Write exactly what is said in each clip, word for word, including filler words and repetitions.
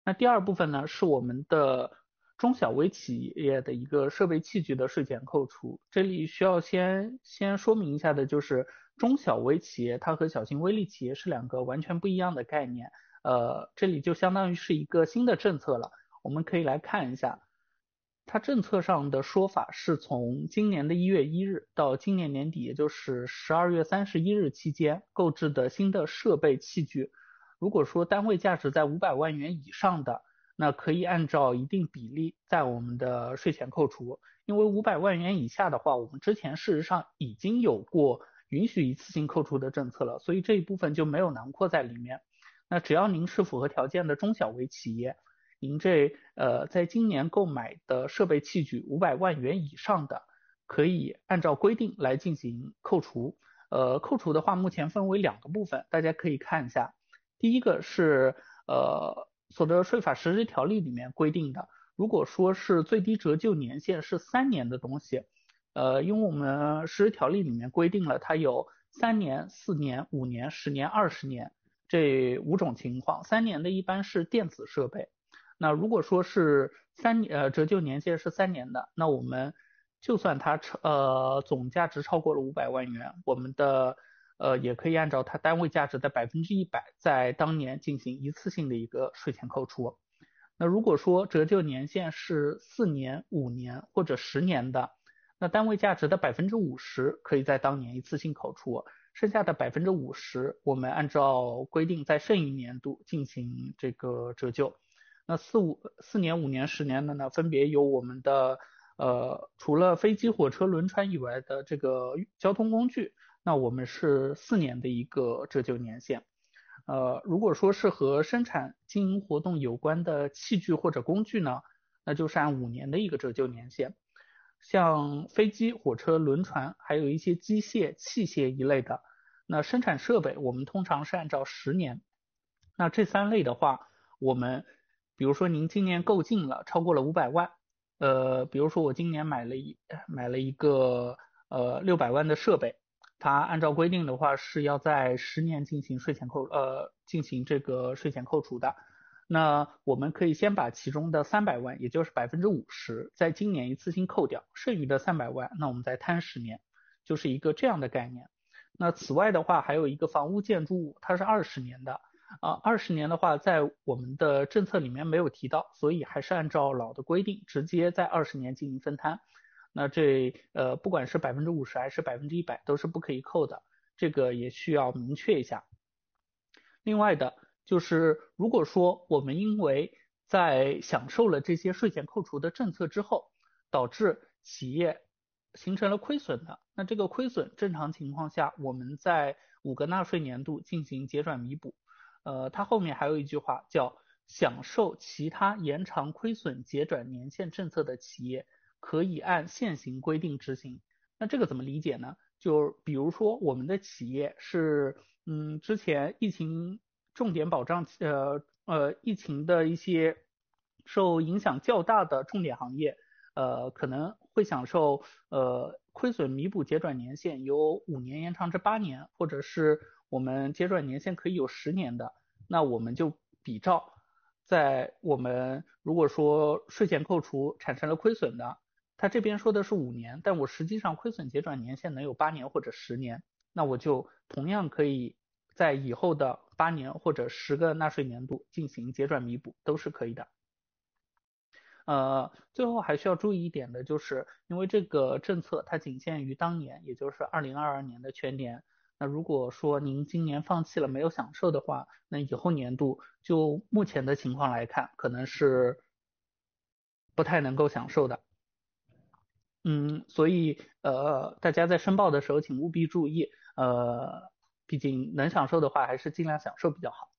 那第二部分呢，是我们的中小微企业的一个设备器具的税前扣除。这里需要先先说明一下的就是，中小微企业它和小型微利企业是两个完全不一样的概念。呃，这里就相当于是一个新的政策了。我们可以来看一下，它政策上的说法是从今年的一月一日到今年年底，也就是十二月三十一日期间购置的新的设备器具，如果说单位价值在五百万元以上的，那可以按照一定比例在我们的税前扣除。因为五百万元以下的话，我们之前事实上已经有过允许一次性扣除的政策了，所以这一部分就没有囊括在里面。那只要您是符合条件的中小微企业，您这呃在今年购买的设备器具五百万元以上的，可以按照规定来进行扣除。呃，扣除的话，目前分为两个部分，大家可以看一下。第一个是呃所得税法实施条例里面规定的，如果说是最低折旧年限是三年的东西，呃，因为我们实施条例里面规定了它有三年、四年、五年、十年、二十年这五种情况，三年的一般是电子设备。那如果说是三呃折旧年限是三年的，那我们就算它超呃总价值超过了五百万元，我们的呃也可以按照它单位价值的百分之一百，在当年进行一次性的一个税前扣除。那如果说折旧年限是四年、五年或者十年的，那单位价值的百分之五十可以在当年一次性扣除，剩下的百分之五十我们按照规定在剩余年度进行这个折旧。那四五四年、五年、十年的呢，分别由我们的呃除了飞机、火车、轮船以外的这个交通工具，那我们是四年的一个折旧年限。呃，如果说是和生产经营活动有关的器具或者工具呢，那就是按五年的一个折旧年限。像飞机、火车、轮船，还有一些机械、器械一类的，那生产设备我们通常是按照十年。那这三类的话，我们比如说您今年购进了超过了五百万，呃，比如说我今年买了一买了一个呃六百万的设备，它按照规定的话是要在十年进行税前扣呃进行这个税前扣除的。那我们可以先把其中的三百万，也就是百分之五十，在今年一次性扣掉，剩余的三百万，那我们再摊十年，就是一个这样的概念。那此外的话，还有一个房屋建筑物，它是二十年的啊，二十年的话，在我们的政策里面没有提到，所以还是按照老的规定，直接在二十年进行分摊。那这呃，不管是百分之五十还是百分之一百，都是不可以扣的，这个也需要明确一下。另外的就是，如果说我们因为在享受了这些税前扣除的政策之后，导致企业形成了亏损的，那这个亏损正常情况下，我们在五个纳税年度进行结转弥补。呃，它后面还有一句话叫享受其他延长亏损结转年限政策的企业，可以按现行规定执行。那这个怎么理解呢？就比如说我们的企业是嗯，之前疫情重点保障呃呃疫情的一些受影响较大的重点行业，呃可能会享受呃亏损弥补结转年限由五年延长至八年，或者是我们结转年限可以有十年的，那我们就比照在我们如果说税前扣除产生了亏损的，他这边说的是五年，但我实际上亏损结转年限能有八年或者十年。那我就同样可以在以后的八年或者十个纳税年度进行结转弥补，都是可以的。呃，最后还需要注意一点的就是，因为这个政策它仅限于当年，也就是二零二二年的全年。那如果说您今年放弃了没有享受的话，那以后年度就目前的情况来看，可能是不太能够享受的。嗯，所以呃，大家在申报的时候请务必注意，呃，毕竟能享受的话，还是尽量享受比较好。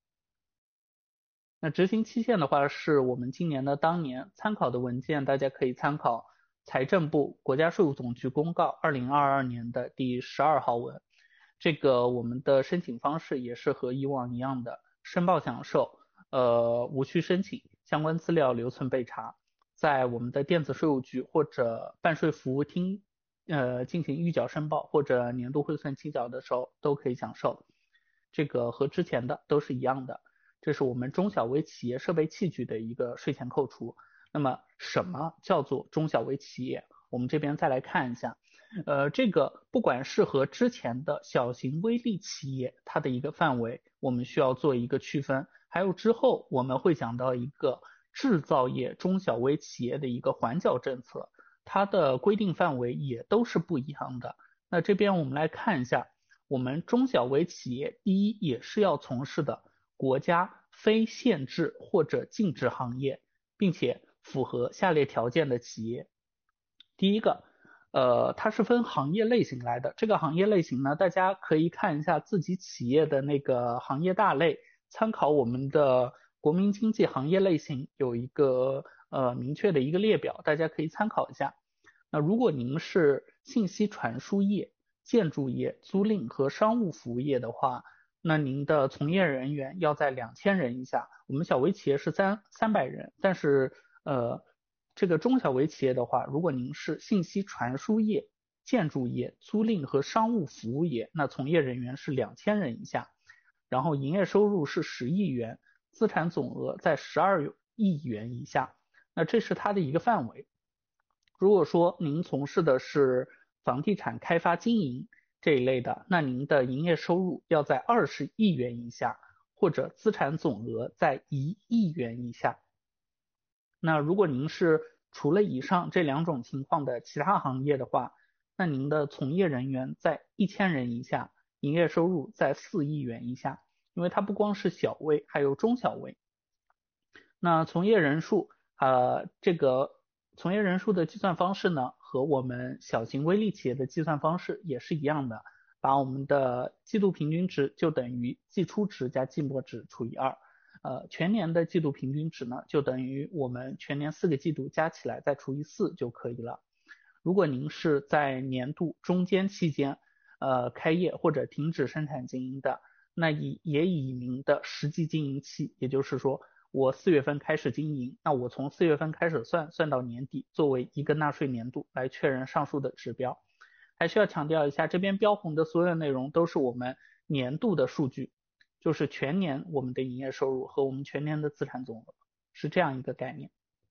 那执行期限的话，是我们今年的当年参考的文件，大家可以参考财政部国家税务总局公告二零二二年的第十二号文。这个我们的申请方式也是和以往一样的，申报享受，呃，无需申请，相关资料留存备查，在我们的电子税务局或者办税服务厅，呃，进行预缴申报或者年度汇算清缴的时候都可以享受。这个和之前的都是一样的。 这是我们中小微企业设备器具的一个税前扣除。那么什么叫做中小微企业？我们这边再来看一下，呃，这个不管是和之前的小型微利企业它的一个范围，我们需要做一个区分，还有之后我们会讲到一个制造业中小微企业的一个缓缴政策，它的规定范围也都是不一样的。那这边我们来看一下，我们中小微企业第一也是要从事的国家非限制或者禁止行业，并且符合下列条件的企业。第一个，呃，它是分行业类型来的。这个行业类型呢，大家可以看一下自己企业的那个行业大类，参考我们的国民经济行业类型有一个呃明确的一个列表，大家可以参考一下。那如果您是信息传输业、建筑业、租赁和商务服务业的话，那您的从业人员要在两千人以下。我们小微企业是三三百人，但是呃，这个中小微企业的话，如果您是信息传输业、建筑业、租赁和商务服务业，那从业人员是两千人以下，然后营业收入是十亿元，资产总额在十二亿元以下，那这是它的一个范围。如果说您从事的是房地产开发经营这一类的，那您的营业收入要在二十亿元以下，或者资产总额在一亿元以下。那如果您是除了以上这两种情况的其他行业的话，那您的从业人员在一千人以下，营业收入在四亿元以下，因为它不光是小微，还有中小微。那从业人数，呃，这个从业人数的计算方式呢，和我们小型微利企业的计算方式也是一样的，把我们的季度平均值就等于季初值加季末值除以二，呃，全年的季度平均值呢，就等于我们全年四个季度加起来再除以四就可以了。如果您是在年度中间期间，呃，开业或者停止生产经营的，那以也以您的实际经营期，也就是说，我四月份开始经营，那我从四月份开始算，算到年底，作为一个纳税年度来确认上述的指标。还需要强调一下，这边标红的所有内容都是我们年度的数据，就是全年我们的营业收入和我们全年的资产总额，是这样一个概念。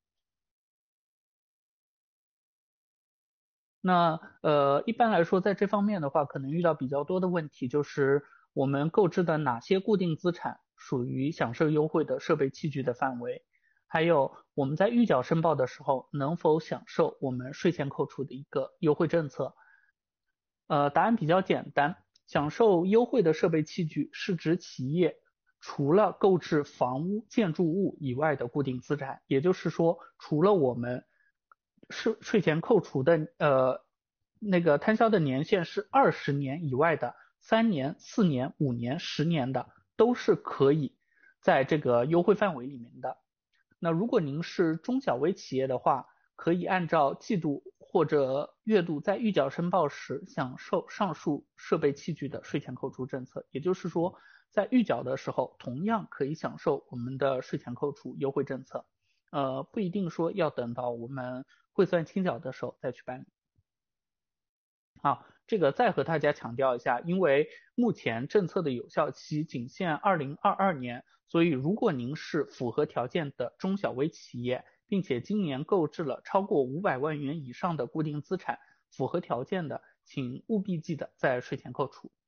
那呃，一般来说，在这方面的话，可能遇到比较多的问题，就是我们购置的哪些固定资产属于享受优惠的设备器具的范围，还有我们在预缴申报的时候能否享受我们税前扣除的一个优惠政策。呃，答案比较简单，享受优惠的设备器具是指企业除了购置房屋、建筑物以外的固定资产，也就是说，除了我们税税前扣除的呃那个摊销的年限是二十年以外的，三年、四年、五年、十年的，都是可以在这个优惠范围里面的。那如果您是中小微企业的话，可以按照季度或者月度在预缴申报时享受上述设备器具的税前扣除政策。也就是说，在预缴的时候，同样可以享受我们的税前扣除优惠政策。呃，不一定说要等到我们汇算清缴的时候再去办理。好，这个再和大家强调一下，因为目前政策的有效期仅限二零二二年，所以如果您是符合条件的中小微企业，并且今年购置了超过五百万元以上的固定资产，符合条件的，请务必记得在税前扣除。